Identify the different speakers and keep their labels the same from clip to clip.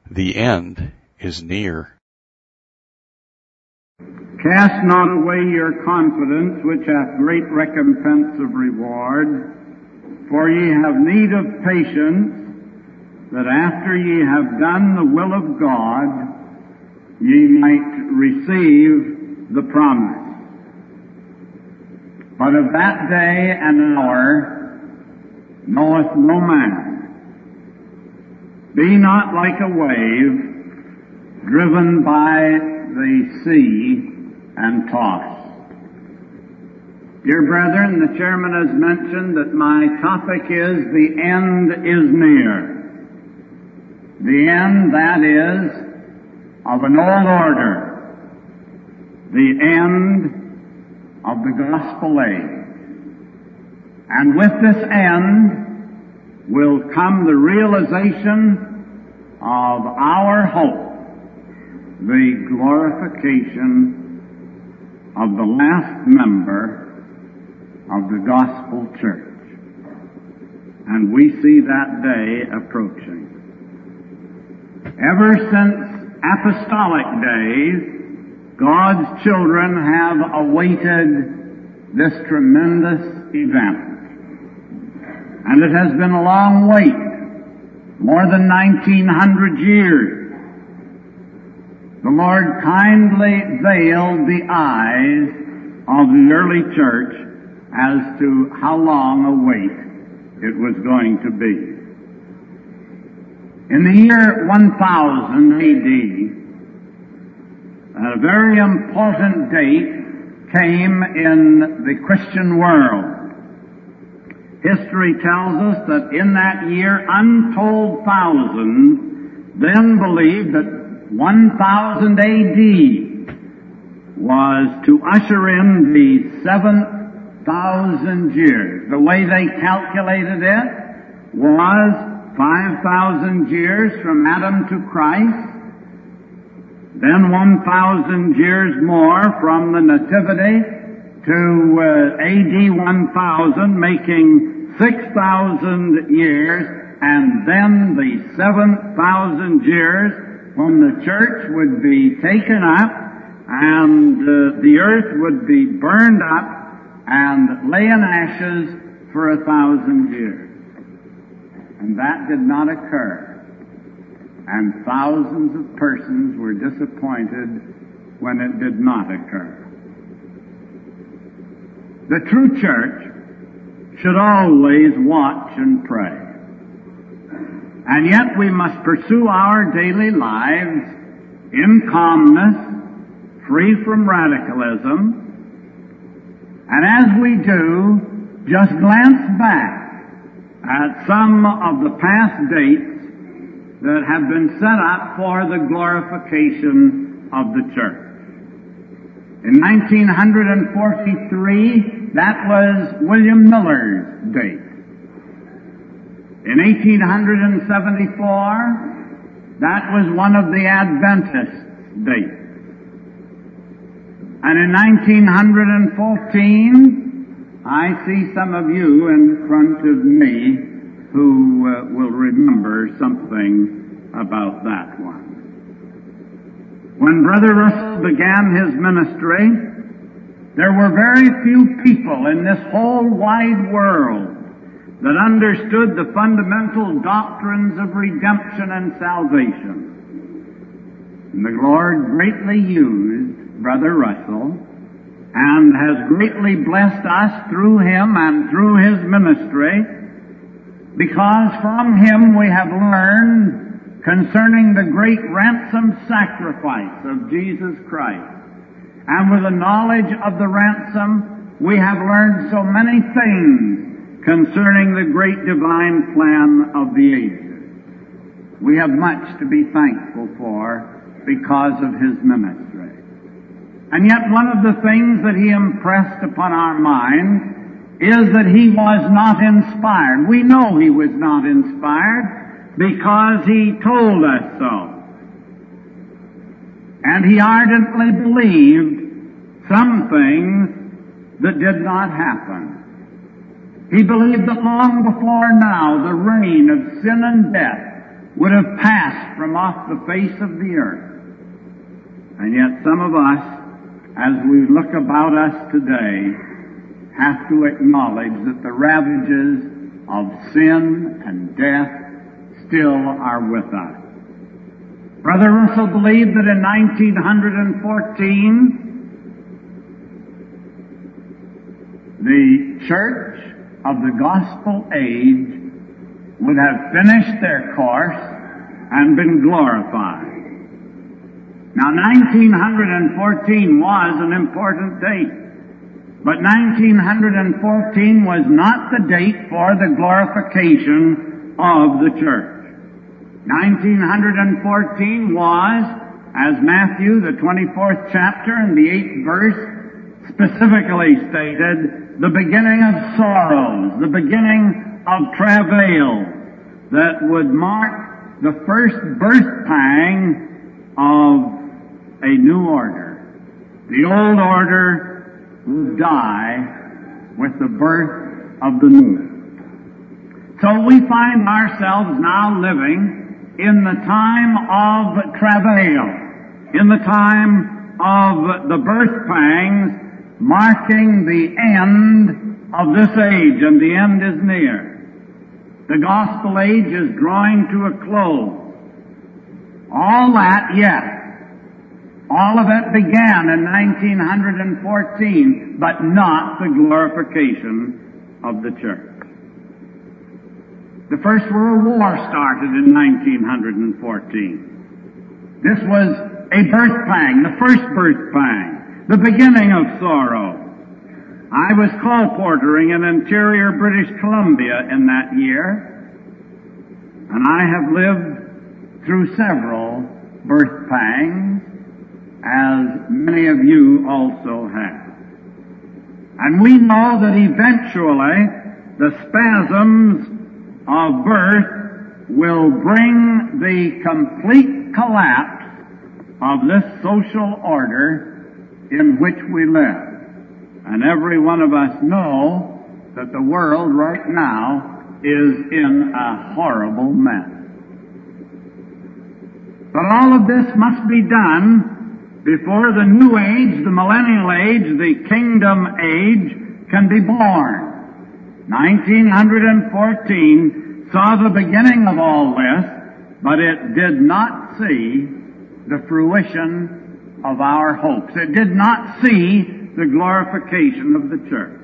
Speaker 1: The end is near.
Speaker 2: Cast not away your confidence, which hath great recompense of reward. For ye have need of patience, that after ye have done the will of God, ye might receive the promise. But of that day and hour knoweth no man. Be not like a wave driven by the sea and tossed. Dear brethren, the chairman has mentioned that my topic is the end is near. The end, that is, of an old order. The end of the gospel age. And with this end will come the realization of our hope, the glorification of the last member of the gospel church. And we see that day approaching. Ever since apostolic days, God's children have awaited this tremendous event. And it has been a long wait, more than 1900 years. The Lord kindly veiled the eyes of the early church as to how long a wait it was going to be. In the year 1000 A.D., a very important date came in the Christian world. History tells us that in that year, untold thousands then believed that 1000 A.D. was to usher in the 7,000 years. The way they calculated it was 5,000 years from Adam to Christ, then 1,000 years more from the Nativity to A.D. 1000, making 6,000 years, and then the 7,000 years when the church would be taken up and the earth would be burned up and lay in ashes for 1,000 years. And that did not occur. And thousands of persons were disappointed when it did not occur. The true church should always watch and pray. And yet we must pursue our daily lives in calmness, free from radicalism, and as we do, just glance back at some of the past dates that have been set up for the glorification of the church. In 1943, that was William Miller's date. In 1874, that was one of the Adventist dates. And in 1914, I see some of you in front of me who will remember something about that one. When Brother Russell began his ministry, there were very few people in this whole wide world that understood the fundamental doctrines of redemption and salvation. And the Lord greatly used Brother Russell and has greatly blessed us through him and through his ministry, because from him we have learned concerning the great ransom sacrifice of Jesus Christ. And with the knowledge of the ransom, we have learned so many things concerning the great divine plan of the ages. We have much to be thankful for because of his ministry. And yet one of the things that he impressed upon our minds is that he was not inspired. We know he was not inspired because he told us so. And he ardently believed some things that did not happen. He believed that long before now the reign of sin and death would have passed from off the face of the earth. And yet some of us, as we look about us today, have to acknowledge that the ravages of sin and death still are with us. Brother Russell believed that in 1914, the Church of the Gospel Age would have finished their course and been glorified. Now, 1914 was an important date, but 1914 was not the date for the glorification of the church. 1914 was, as Matthew, the 24th chapter and the 8th verse, specifically stated, the beginning of sorrows, the beginning of travail that would mark the first birth pang of a new order. The old order would die with the birth of the new. So we find ourselves now living in the time of travail, in the time of the birth pangs, marking the end of this age, and the end is near. The gospel age is drawing to a close. All that, yes, all of it began in 1914, but not the glorification of the church. The First World War started in 1914. This was a birth pang, the first birth pang, the beginning of sorrow. I was colporteuring in interior British Columbia in that year, and I have lived through several birth pangs, as many of you also have. And we know that eventually the spasms of birth will bring the complete collapse of this social order in which we live. And every one of us know that the world right now is in a horrible mess. But all of this must be done before the new age, the millennial age, the kingdom age, can be born. 1914 saw the beginning of all this, but it did not see the fruition of our hopes. It did not see the glorification of the church.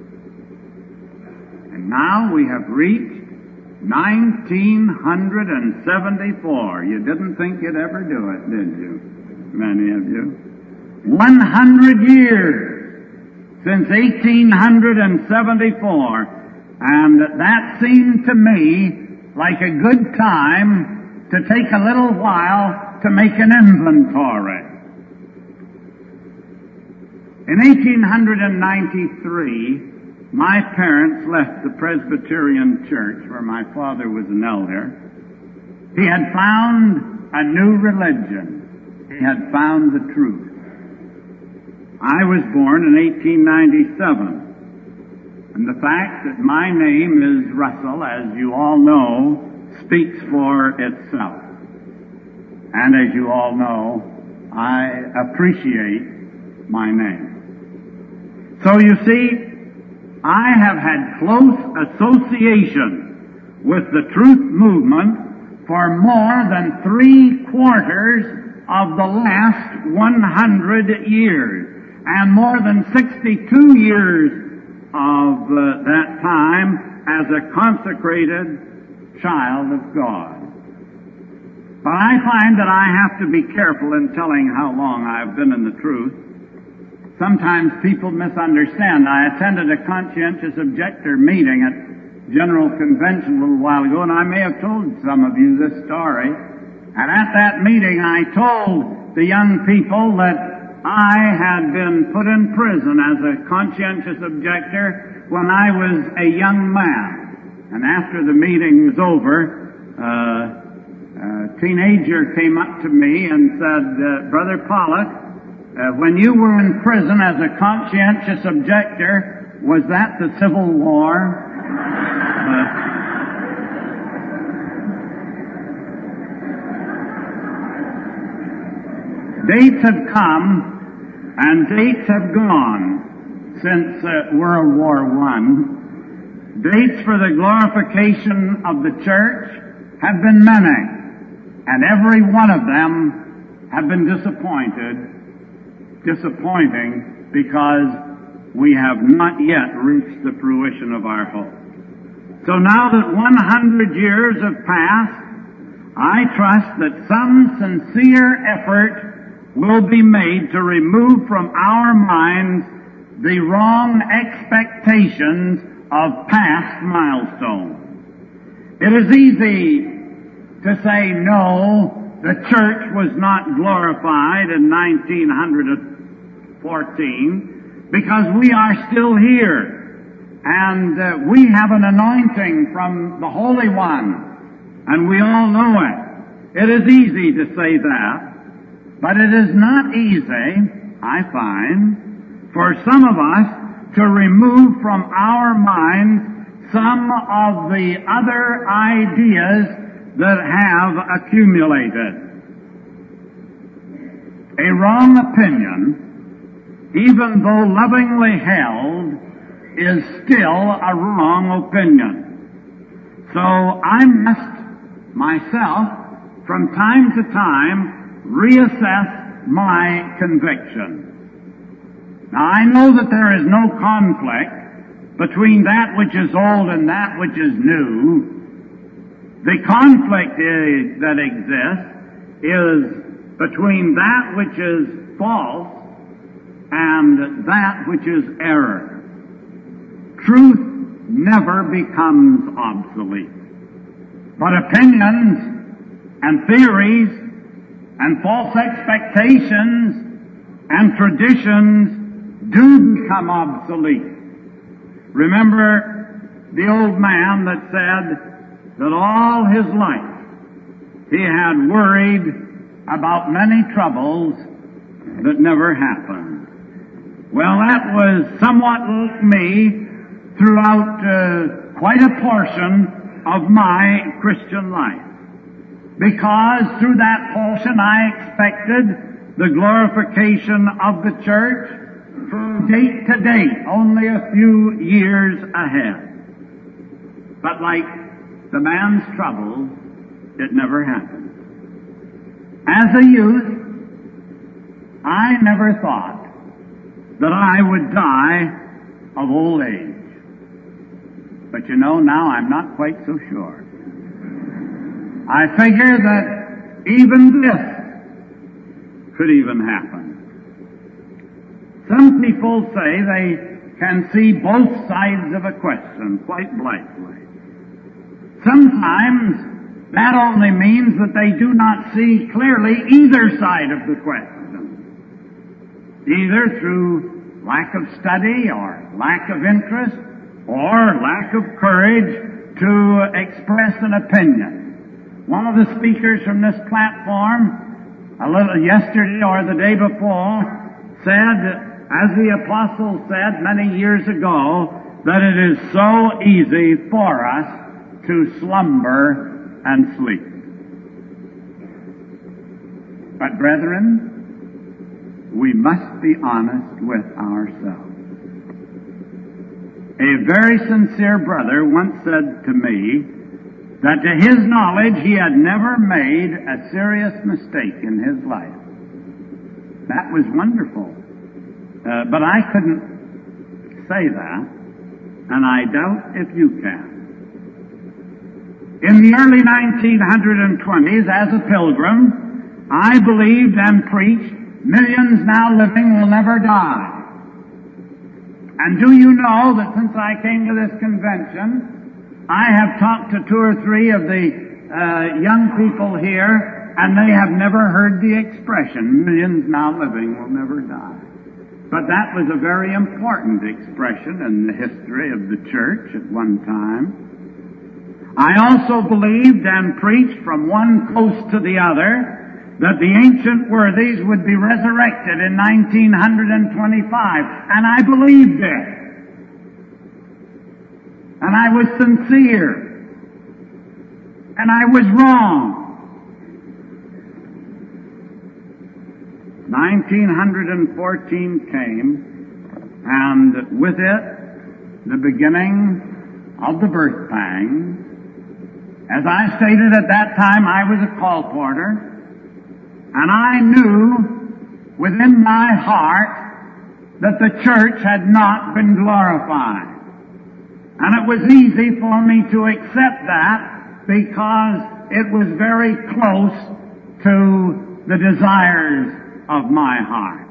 Speaker 2: And now we have reached 1974. You didn't think you'd ever do it, did you? Many of you. 100 years since 1874. And that seemed to me like a good time to take a little while to make an inventory. In 1893, my parents left the Presbyterian Church, where my father was an elder. He had found a new religion. He had found the truth. I was born in 1897. And the fact that my name is Russell, as you all know, speaks for itself. And as you all know, I appreciate my name. So you see, I have had close association with the truth movement for more than 3/4 of the last 100 years, and more than 62 years of that time as a consecrated child of God. But I find that I have to be careful in telling how long I've been in the truth. Sometimes people misunderstand. I attended a conscientious objector meeting at General Convention a little while ago, and I may have told some of you this story. And at that meeting I told the young people that I had been put in prison as a conscientious objector when I was a young man. And after the meeting was over, a teenager came up to me and said, Brother Pollock, when you were in prison as a conscientious objector, was that the Civil War? Dates have come and dates have gone since World War I. Dates for the glorification of the church have been many, and every one of them have been disappointing because we have not yet reached the fruition of our hope. So now that 100 years have passed, I trust that some sincere effort will be made to remove from our minds the wrong expectations of past milestones. It is easy to say, no, the church was not glorified in 1914 because we are still here and we have an anointing from the Holy One and we all know it. It is easy to say that, but it is not easy, I find, for some of us to remove from our minds some of the other ideas that have accumulated. A wrong opinion, even though lovingly held, is still a wrong opinion. So I must myself, from time to time, reassess my conviction. Now I know that there is no conflict between that which is old and that which is new. The conflict that exists is between that which is false and that which is error. Truth never becomes obsolete. But opinions and theories and false expectations and traditions do become obsolete. Remember the old man that said that all his life he had worried about many troubles that never happened. Well, that was somewhat like me throughout quite a portion of my Christian life. Because through that portion I expected the glorification of the church from date to date, only a few years ahead. But like the man's troubles, it never happened. As a youth, I never thought that I would die of old age. But you know, now I'm not quite so sure. I figure that even this could even happen. Some people say they can see both sides of a question quite blithely. Sometimes that only means that they do not see clearly either side of the question, either through lack of study or lack of interest or lack of courage to express an opinion. One of the speakers from this platform, yesterday or the day before, said, as the apostle said many years ago, that it is so easy for us to slumber and sleep. But brethren, we must be honest with ourselves. A very sincere brother once said to me that to his knowledge he had never made a serious mistake in his life. That was wonderful. But I couldn't say that, and I doubt if you can. In the early 1920s, as a pilgrim, I believed and preached, millions now living will never die. And do you know that since I came to this convention, I have talked to 2 or 3 of the young people here, and they have never heard the expression, millions now living will never die. But that was a very important expression in the history of the church at one time. I also believed and preached from one coast to the other that the ancient worthies would be resurrected in 1925, and I believed it. And I was sincere, and I was wrong. 1914 came, and with it, the beginning of the birth pangs. As I stated at that time, I was a colporteur, and I knew within my heart that the church had not been glorified. And it was easy for me to accept that because it was very close to the desires of my heart.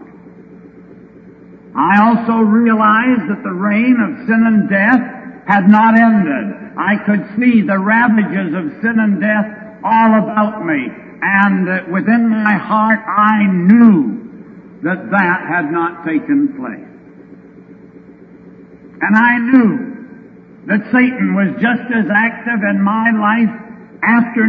Speaker 2: I also realized that the reign of sin and death had not ended. I could see the ravages of sin and death all about me, and within my heart I knew that that had not taken place. And I knew that Satan was just as active in my life after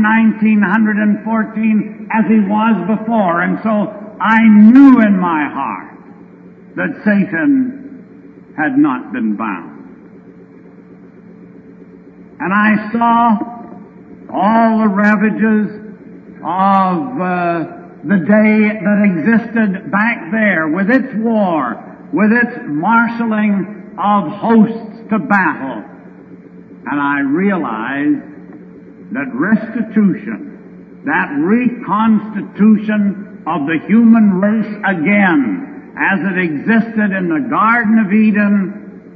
Speaker 2: 1914 as he was before, and so I knew in my heart that Satan had not been bound. And I saw all the ravages of the day that existed back there, with its war, with its marshaling of hosts to battle. And I realized that restitution, that reconstitution of the human race again, as it existed in the Garden of Eden,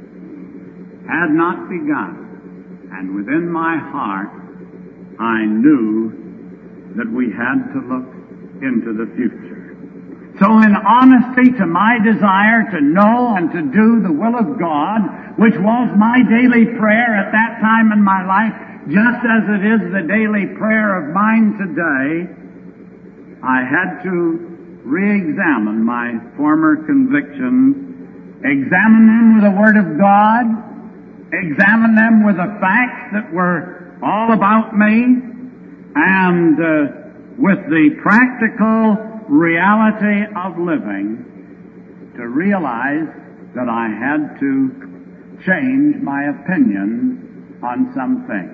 Speaker 2: had not begun. And within my heart, I knew that we had to look into the future. So in honesty to my desire to know and to do the will of God, which was my daily prayer at that time in my life, just as it is the daily prayer of mine today, I had to re-examine my former convictions, examine them with the Word of God, examine them with the facts that were all about me, and with the practical reality of living, to realize that I had to change my opinions on some things.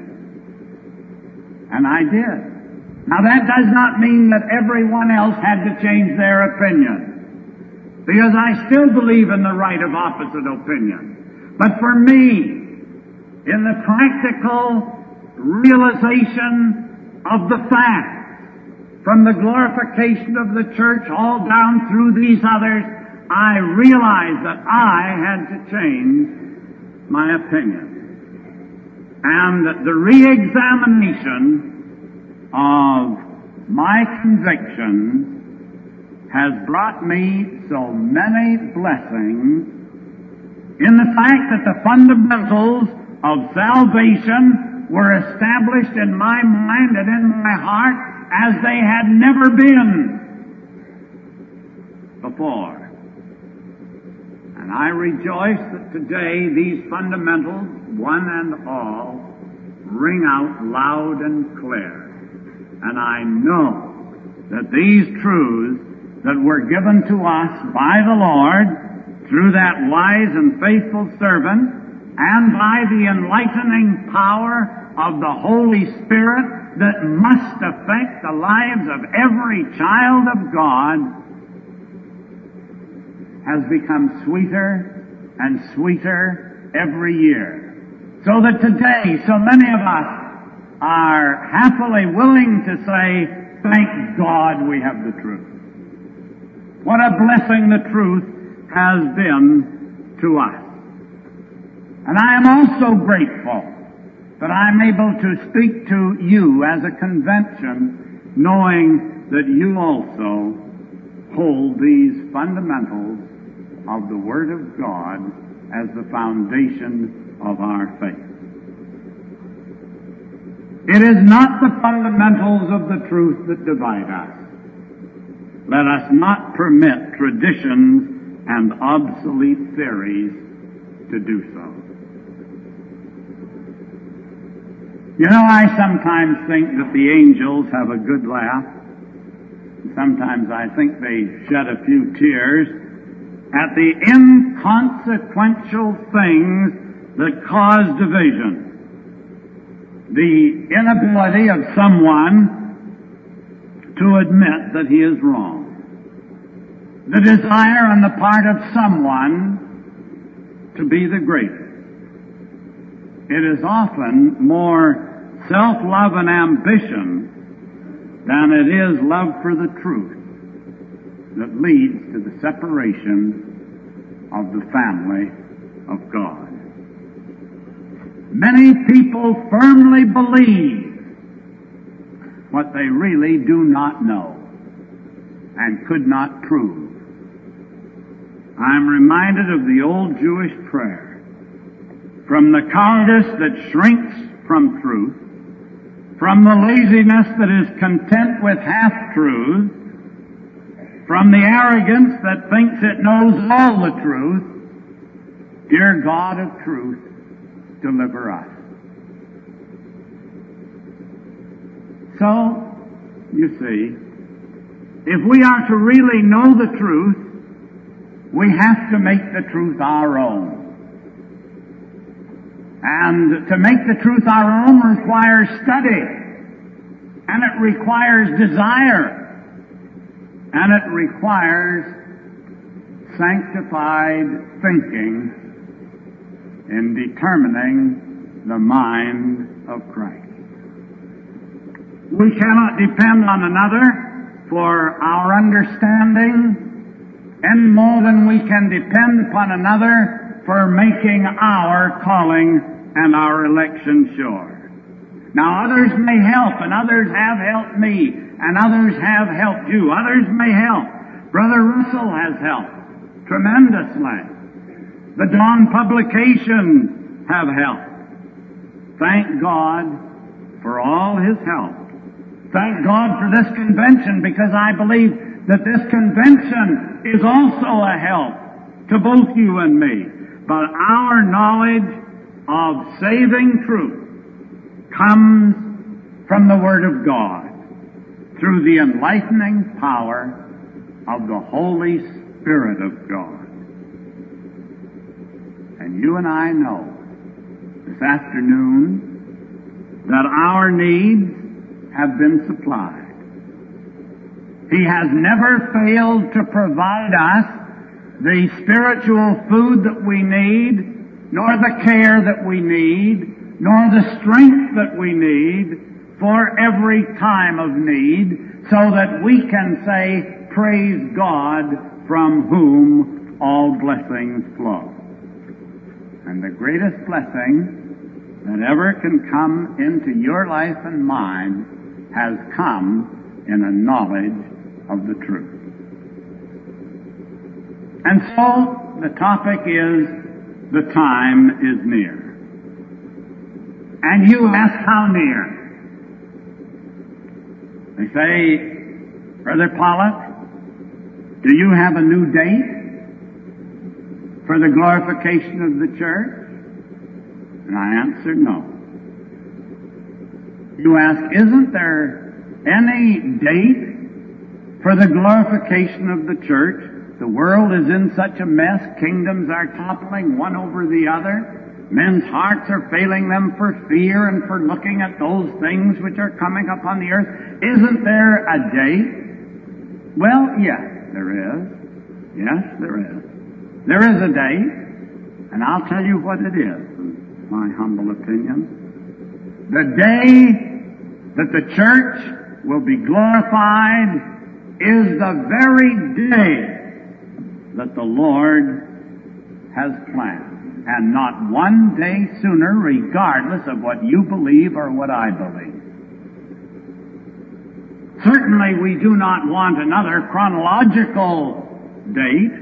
Speaker 2: And I did. Now that does not mean that everyone else had to change their opinion, because I still believe in the right of opposite opinion. But for me, in the practical realization of the facts, from the glorification of the church all down through these others, I realized that I had to change my opinion. And that the re-examination of my convictions has brought me so many blessings in the fact that the fundamentals of salvation were established in my mind and in my heart as they had never been before. And I rejoice that today these fundamentals, one and all, ring out loud and clear. And I know that these truths that were given to us by the Lord through that wise and faithful servant, and by the enlightening power of the Holy Spirit that must affect the lives of every child of God, has become sweeter and sweeter every year. So that today so many of us are happily willing to say, thank God we have the truth. What a blessing the truth has been to us. And I am also grateful that I'm able to speak to you as a convention, knowing that you also hold these fundamentals of the Word of God as the foundation of our faith. It is not the fundamentals of the truth that divide us. Let us not permit traditions and obsolete theories to do so. You know, I sometimes think that the angels have a good laugh. Sometimes I think they shed a few tears at the inconsequential things that cause division. The inability of someone to admit that he is wrong. the desire on the part of someone to be the greatest. It is often more self-love and ambition than it is love for the truth that leads to the separation of the family of God. Many people firmly believe what they really do not know and could not prove. I'm reminded of the old Jewish prayer, from the cowardice that shrinks from truth, from the laziness that is content with half-truth, from the arrogance that thinks it knows all the truth. Dear God of truth, deliver us. So, you see, if we are to really know the truth, we have to make the truth our own. And to make the truth our own requires study, and it requires desire, and it requires sanctified thinking in determining the mind of Christ. We cannot depend on another for our understanding any more than we can depend upon another for making our calling and our election sure. Now others may help, and others have helped me, and others have helped you. Others may help. Brother Russell has helped tremendously. The Dawn publications have helped. Thank God for all His help. Thank God for this convention, because I believe that this convention is also a help to both you and me. But our knowledge of saving truth comes from the Word of God through the enlightening power of the Holy Spirit of God. And you and I know this afternoon that our needs have been supplied. He has never failed to provide us the spiritual food that we need, nor the care that we need, nor the strength that we need for every time of need, so that we can say, praise God, from whom all blessings flow. And the greatest blessing that ever can come into your life and mine has come in a knowledge of the truth. And so the topic is, the time is near. And you ask, how near? They say, Brother Pollock, do you have a new date for the glorification of the church? And I answer, no. You ask, isn't there any date for the glorification of the church? The world is in such a mess. Kingdoms are toppling one over the other. Men's hearts are failing them for fear and for looking at those things which are coming upon the earth. Isn't there a date? Well, yes, there is. Yes, there is. There is a date, and I'll tell you what it is, in my humble opinion. The day that the church will be glorified is the very day that the Lord has planned. And not one day sooner, regardless of what you believe or what I believe. Certainly we do not want another chronological date.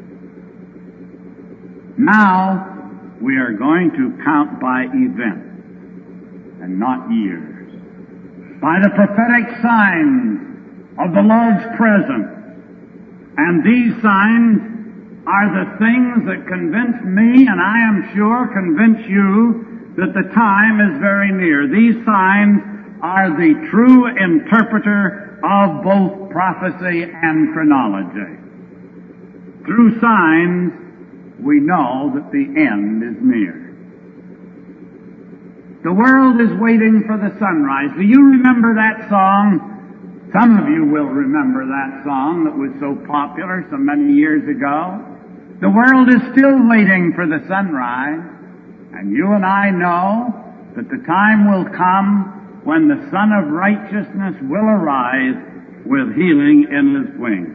Speaker 2: Now we are going to count by events and not years. By the prophetic signs of the Lord's presence. And these signs are the things that convince me, and I am sure convince you, that the time is very near. These signs are the true interpreter of both prophecy and chronology. Through signs, we know that the end is near. The world is waiting for the sunrise. Do you remember that song, Some of you will remember that song that was so popular so many years ago. The world is still waiting for the sunrise, and you and I know that the time will come when the Son of Righteousness will arise with healing in His wings.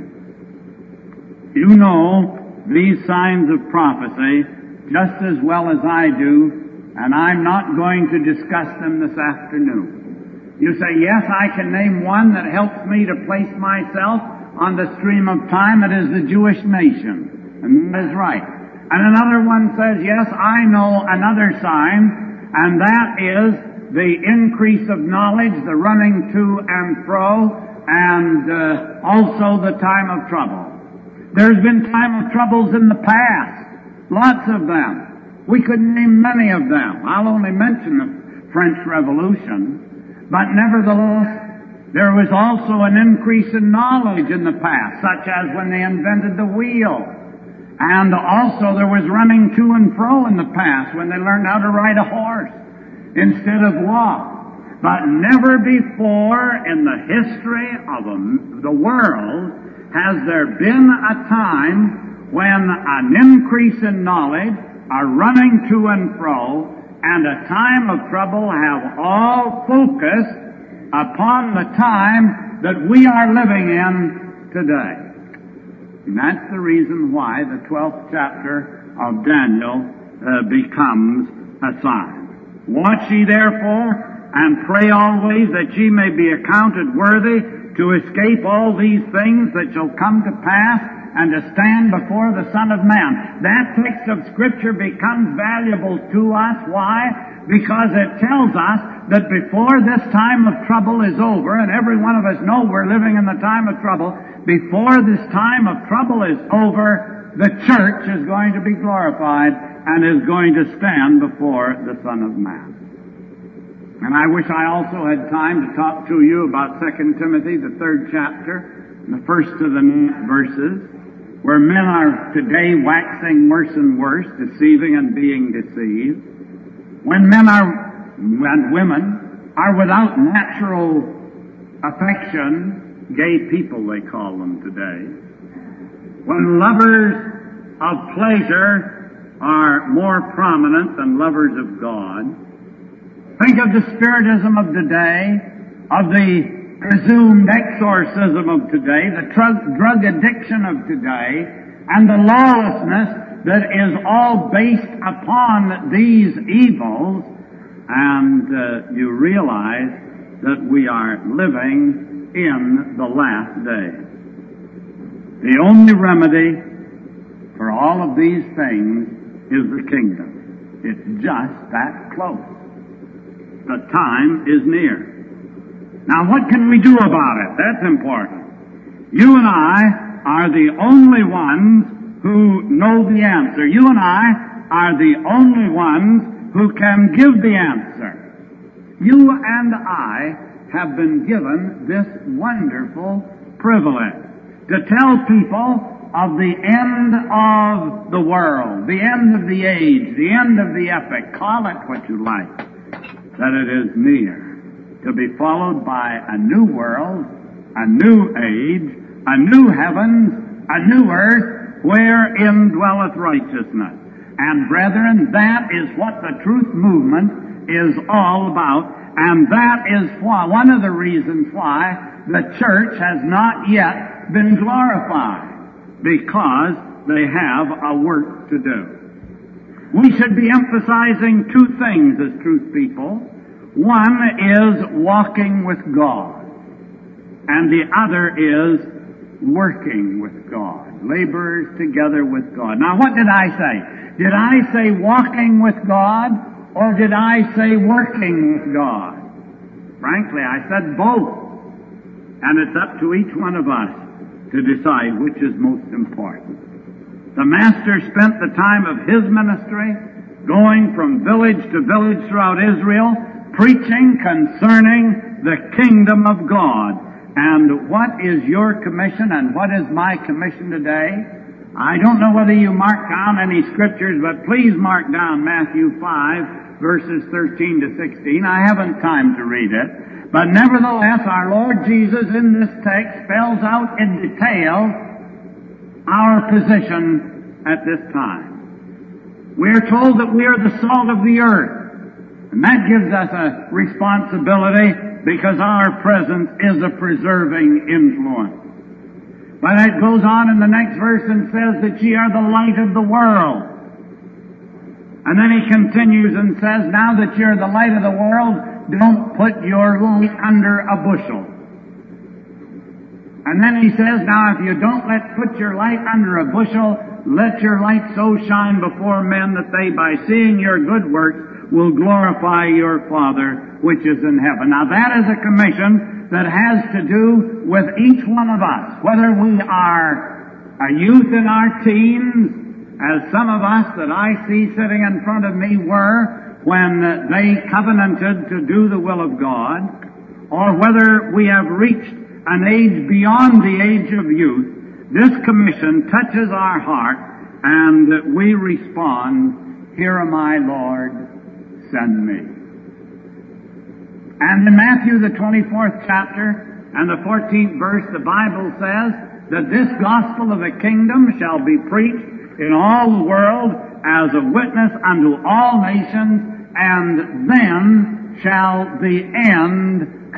Speaker 2: You know these signs of prophecy just as well as I do, and I'm not going to discuss them this afternoon. You say, yes, I can name one that helps me to place myself on the stream of time. It is the Jewish nation. And that is right. And another one says, yes, I know another sign, and that is the increase of knowledge, the running to and fro, and also the time of trouble. There's been time of troubles in the past, lots of them. We could name many of them. I'll only mention the French Revolution. But nevertheless, there was also an increase in knowledge in the past, such as when they invented the wheel. And also there was running to and fro in the past when they learned how to ride a horse instead of walk. But never before in the history of the world has there been a time when an increase in knowledge, a running to and fro, and a time of trouble have all focused upon the time that we are living in today. And that's the reason why the 12th chapter of Daniel becomes a sign. Watch ye therefore, and pray always that ye may be accounted worthy to escape all these things that shall come to pass, and to stand before the Son of Man. That text of Scripture becomes valuable to us. Why? Because it tells us that before this time of trouble is over, and every one of us know we're living in the time of trouble, before this time of trouble is over, the church is going to be glorified and is going to stand before the Son of Man. And I wish I also had time to talk to you about 2 Timothy, the 3rd chapter, the first of the 9 verses, where men are today waxing worse and worse, deceiving and being deceived. When men and women are without natural affection, gay people they call them today. When lovers of pleasure are more prominent than lovers of God. Think of the spiritism of today, of the presumed exorcism of today, the drug addiction of today, and the lawlessness that is all based upon these evils, and you realize that we are living in the last days. The only remedy for all of these things is the kingdom. It's just that close. The time is near. Now, what can we do about it? That's important. You and I are the only ones who know the answer. You and I are the only ones who can give the answer. You and I have been given this wonderful privilege to tell people of the end of the world, the end of the age, the end of the epoch, call it what you like, that it is near, to be followed by a new world, a new age, a new heavens, a new earth, wherein dwelleth righteousness. And brethren, that is what the truth movement is all about, and that is why, one of the reasons why the church has not yet been glorified, because they have a work to do. We should be emphasizing two things as truth people. One is walking with God, and the other is working with God, laborers together with God. Now, what did I say? Did I say walking with God, or did I say working with God? Frankly, I said both. And it's up to each one of us to decide which is most important. The Master spent the time of His ministry going from village to village throughout Israel, preaching concerning the kingdom of God. And what is your commission and what is my commission today? I don't know whether you mark down any scriptures, but please mark down Matthew 5, verses 13 to 16. I haven't time to read it. But nevertheless, our Lord Jesus in this text spells out in detail our position at this time. We are told that we are the salt of the earth, and that gives us a responsibility because our presence is a preserving influence. But it goes on in the next verse and says that ye are the light of the world. And then he continues and says, now that you're the light of the world, don't put your light under a bushel. And then he says, now if you don't put your light under a bushel, let your light so shine before men that they, by seeing your good works, will glorify your Father which is in heaven. Now that is a commission that has to do with each one of us, whether we are a youth in our teens, as some of us that I see sitting in front of me were when they covenanted to do the will of God, or whether we have reached an age beyond the age of youth. This commission touches our heart, and we respond, here am I, Lord, send me. And in Matthew, the 24th chapter and the 14th verse, the Bible says that this gospel of the kingdom shall be preached in all the world as a witness unto all nations, and then shall the end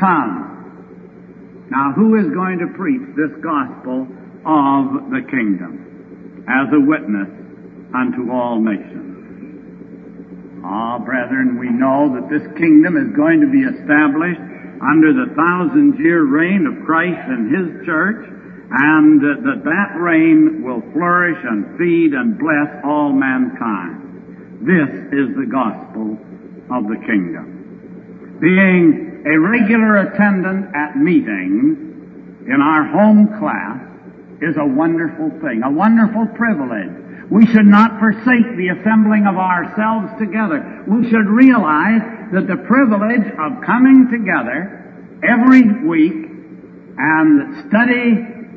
Speaker 2: come. Now, who is going to preach this gospel of the kingdom as a witness unto all nations? Brethren, we know that this kingdom is going to be established under the 1,000-year reign of Christ and His church, and that reign will flourish and feed and bless all mankind. This is the gospel of the kingdom. Being a regular attendant at meetings in our home class is a wonderful thing, a wonderful privilege. We should not forsake the assembling of ourselves together. We should realize that the privilege of coming together every week and study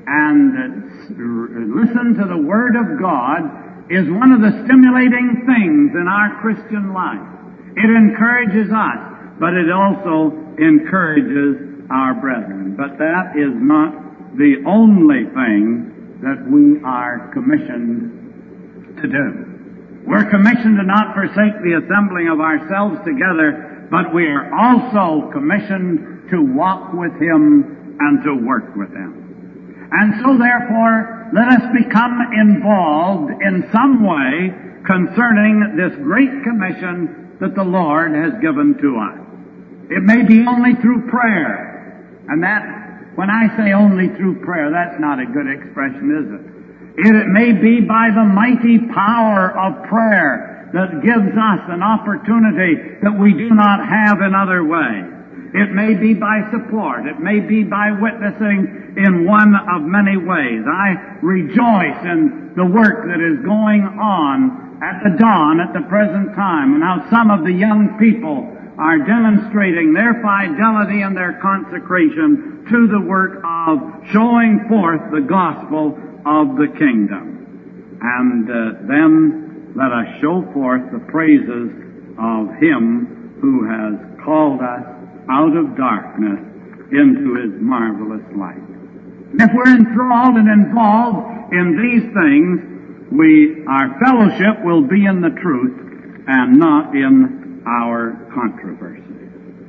Speaker 2: and listen to the Word of God is one of the stimulating things in our Christian life. It encourages us, but it also encourages our brethren. But that is not the only thing that we are commissioned to do. We're commissioned to not forsake the assembling of ourselves together, but we are also commissioned to walk with Him and to work with Him. And so therefore, let us become involved in some way concerning this great commission that the Lord has given to us. It may be only through prayer, and that, when I say only through prayer, that's not a good expression, is it? It may be by the mighty power of prayer that gives us an opportunity that we do not have in other ways. It may be by support. It may be by witnessing in one of many ways. I rejoice in the work that is going on at the dawn at the present time, and how some of the young people are demonstrating their fidelity and their consecration to the work of showing forth the gospel of the kingdom. And then let us show forth the praises of Him who has called us out of darkness into His marvelous light. If we're enthralled and involved in these things, our fellowship will be in the truth and not in our controversy.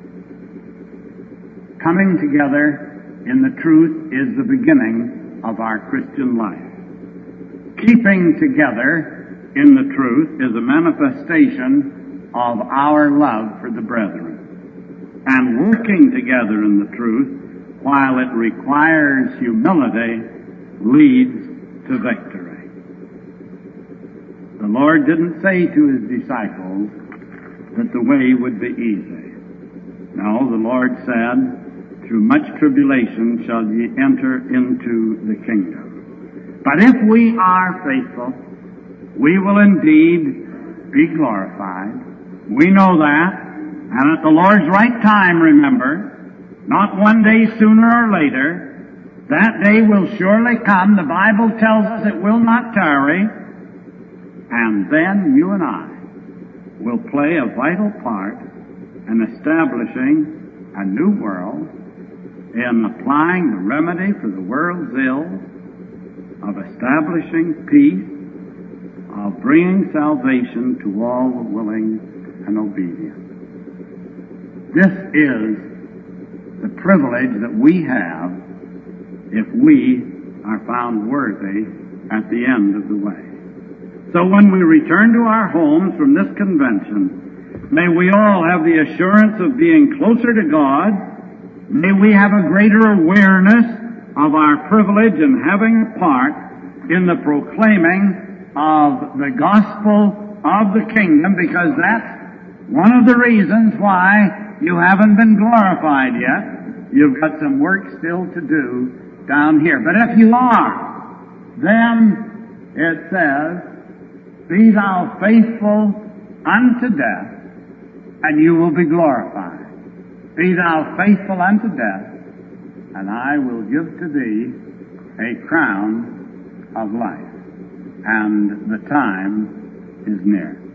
Speaker 2: Coming together in the truth is the beginning of our Christian life. Keeping together in the truth is a manifestation of our love for the brethren. And working together in the truth, while it requires humility, leads to victory. The Lord didn't say to His disciples that the way would be easy. No, the Lord said, through much tribulation shall ye enter into the kingdom. But if we are faithful, we will indeed be glorified. We know that. And at the Lord's right time, remember, not one day sooner or later, that day will surely come. The Bible tells us it will not tarry. And then you and I will play a vital part in establishing a new world, in applying the remedy for the world's ills, of establishing peace, of bringing salvation to all the willing and obedient. This is the privilege that we have if we are found worthy at the end of the way. So when we return to our homes from this convention, may we all have the assurance of being closer to God. May we have a greater awareness of our privilege in having a part in the proclaiming of the gospel of the kingdom, because that's one of the reasons why you haven't been glorified yet. You've got some work still to do down here. But if you are, then it says, be thou faithful unto death, and you will be glorified. Be thou faithful unto death, and I will give to thee a crown of life. And the time is near.